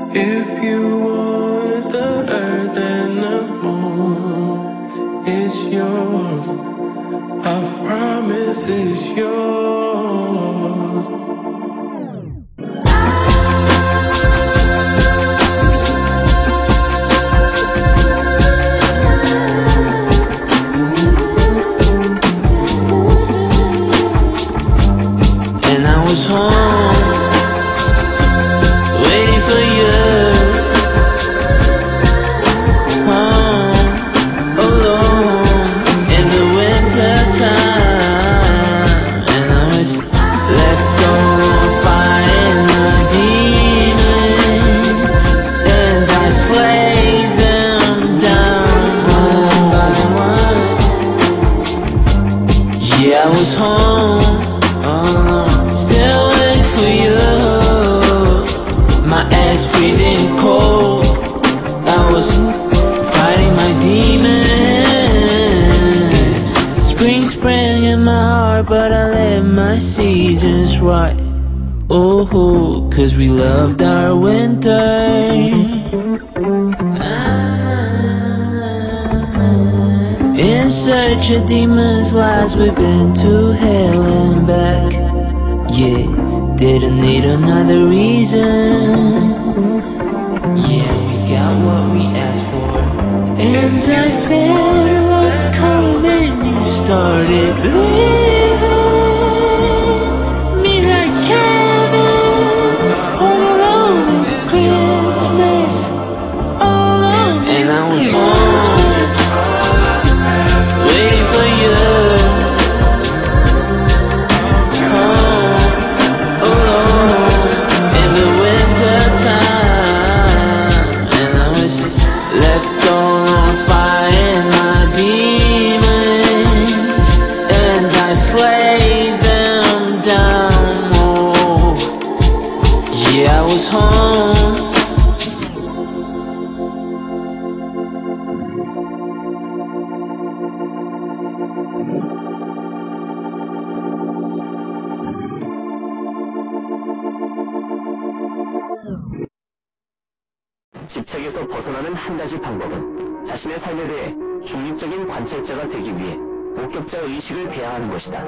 If you want the earth and the moon, it's yours. I promise it's yours. And I was home, waiting for you, home, alone, in the winter time. And I was left alone fighting my demons, and I slayed them down one by one. Yeah, I was home, alone, still waiting for you. My ass freezing cold, I was fighting my demons. Spring sprang in my heart, but I let my seasons rot. Oh, 'cause we loved our winter. In search of demons' lies, we've been to hell and back. Yeah, didn't need another reason. Yeah, we got what we asked for. And I felt like cold and you started leaving me like Kevin, home alone at Christmas, all alone. And I was home, waiting for you. Yeah, I was home. 집착에서 벗어나는 한 가지 방법은 자신의 삶에 대해 중립적인 관찰자가 되기 위해 목격자 의식을 배양하는 것이다.